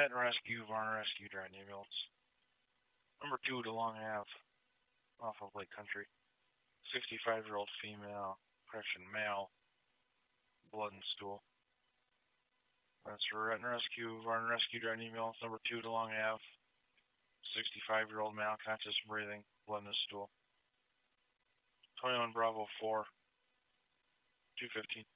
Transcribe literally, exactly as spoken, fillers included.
At rescue, Varna Rescue, Dry Ambulance. Number two, DeLong Ave, off of Lake Country. sixty-five-year-old female, correction, male, blood and stool. That's for Retina Rescue, Varna Rescue, Dry Ambulance. Number two, DeLong Ave. sixty-five-year-old male, conscious breathing, blood in his stool. twenty-one Bravo four, two fifteen.